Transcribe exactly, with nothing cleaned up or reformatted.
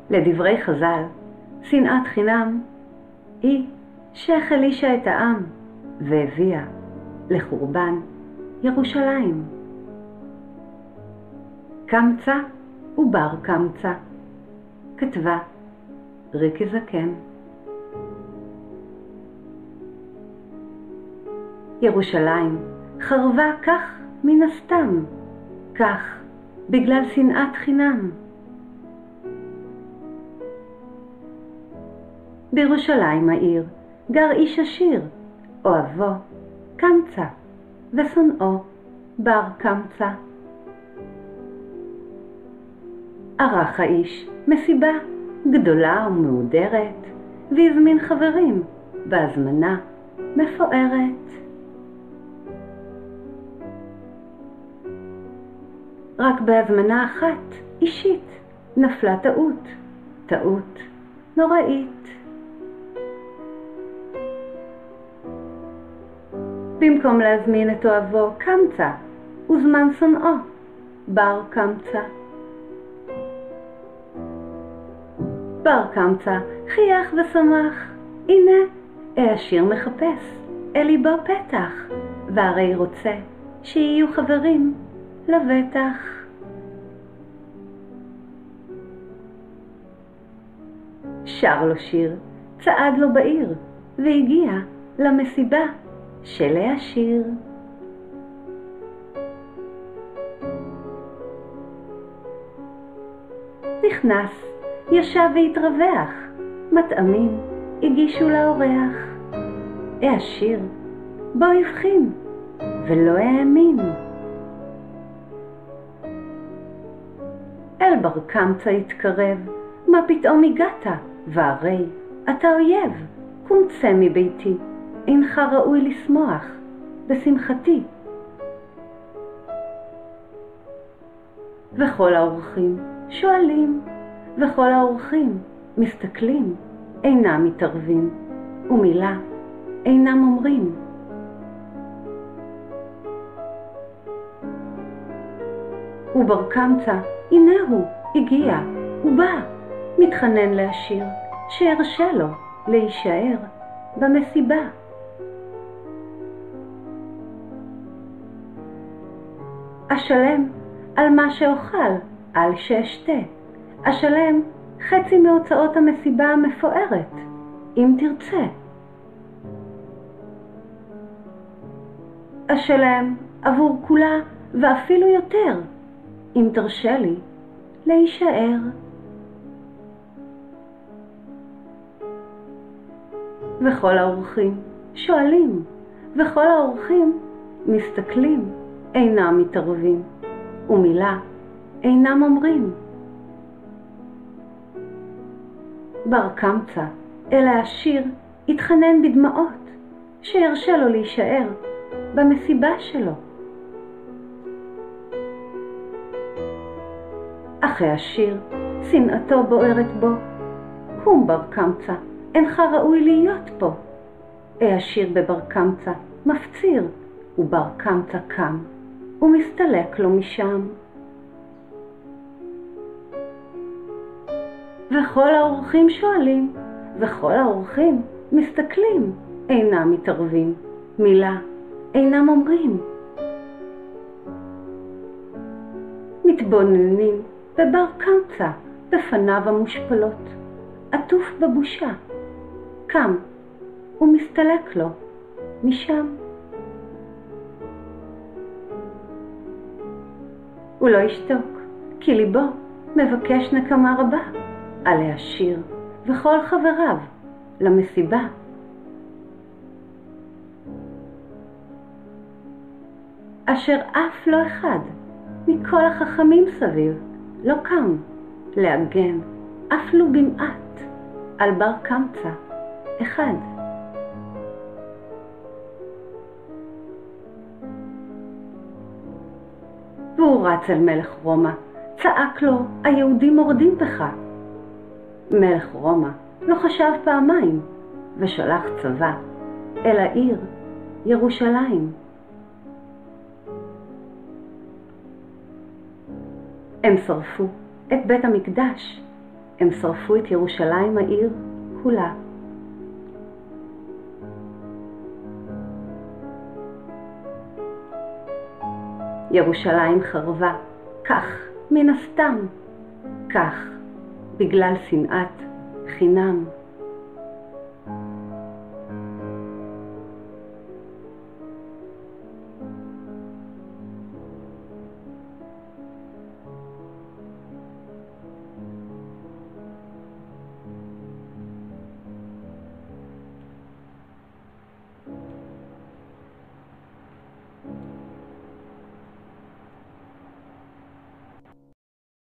לדברי חז"ל, שנאת חינם היא שהחלישה את העם והביאה לחורבן ירושלים. קמצא ובר קמצא, כתבה ריקי זקן. ירושלים חרבה כך מן הסתם, כך בגלל שנאת חינם. בירושלים העיר גר איש עשיר, אוהבו קמצא ושונאו בר קמצא. ערך האיש מסיבה גדולה ומהודרת, והזמין חברים בהזמנה מפוארת. רק בהזמנה אחת אישית נפלה טעות, טעות נוראית. במקום להזמין את אוהבו קמצא, הוזמן שונאו בר קמצא. בר קמצא חייך ושמח, הנה העשיר מחפש אל ליבו פתח, והרי רוצה שיהיו חברים לבטח. שר לו שיר, צעד לו בעיר, והגיע למסיבה של העשיר. נכנס, ישב והתרווח, מטעמים הגישו לאורח. העשיר בו הבחין ולא האמין. אל בר קמצא התקרב, מה פתאום הגעת? והרי אתה אויב, קום צא מביתי, אינך ראוי לשמוח בשמחתי. וכל האורחים שואלים, וכל האורחים מסתכלים, אינם מתערבים, ומילה אינם אומרים. ובר קמצא, הנה הוא, הגיע, הוא בא, מתחנן לעשיר, שירשה לו להישאר במסיבה. אשלם על מה שאוכל, על שאשתה. אשלם חצי מהוצאות המסיבה המפוארת, אם תרצה. אשלם עבור כולה ואפילו יותר, אם תרשה לי להישאר. וכל האורחים שואלים, וכל האורחים מסתכלים, אינם מתערבים, ומילה אינם אומרים. בר קמצא אל העשיר התחנן בדמעות, שירשה לו להישאר במסיבה שלו. אך העשיר, שנאתו בוערת בו, קום בר קמצא, אינך ראוי להיות פה. העשיר בבר קמצא מפציר, ובר קמצא קם ומסתלק לו משם. וכל האורחים שואלים, וכל האורחים מסתכלים, אינם מתערבים, מילה אינם אומרים. מתבוננים בבר קמצא בפניו המושפלות, עטוף בבושה, קם ומסתלק לו משם. הוא לא ישתוק, כי ליבו מבקש נקמה רבה על העשיר וכל חבריו למסיבה. אשר אף לא אחד מכל החכמים סביב לא קם להגן אף לא במעט על בר קמצא אחד. והוא רץ אל מלך רומא, צעק לו, היהודים מורדים בך. מלך רומא לא חשב פעמיים, ושלח צבא אל העיר ירושלים. הם שרפו את בית המקדש, הם שרפו את ירושלים העיר כולה. ירושלים חרבה, כך מן הסתם, כך בגלל שנאת חינם.